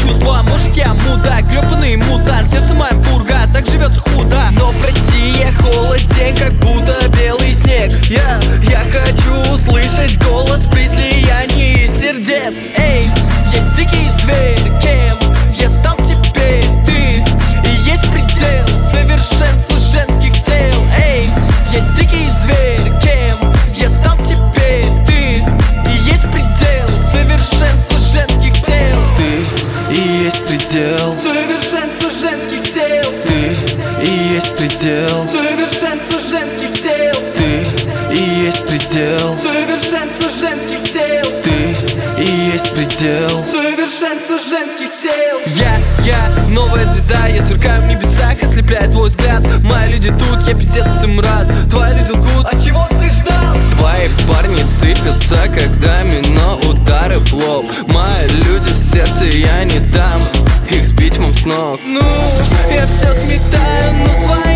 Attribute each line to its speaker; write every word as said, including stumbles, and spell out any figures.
Speaker 1: чувства. Может я мудак, гребаный мутант, сердце моим пурга, так живется худо. Но прости, я холоден, как будто белый снег. Я, я хочу услышать голос при слиянии сердец. Эй, я дикий зверь, кем я стал теперь? Ты и есть предел совершенства женских тел. Эй, я дикий зверь, кем я стал теперь? Ты и есть предел совершенства женских тел. Ты и есть предел совершенства женских тел. Ты и есть предел совершенства женских тел. Ты и есть предел совершенства женских тел. Ты и есть предел совершенства женских тел. Я, я, новая звезда, я сверкаю в небесах, ослепляет твой взгляд. Мои люди тут, я пиздец им рад. Твои люди лгут, а чего ты ждал? Твои парни сыпятся, когда мино удары в лоб. Мои люди в сердце, я не дам их сбить вам с ног. Ну, я все сметаю, но свои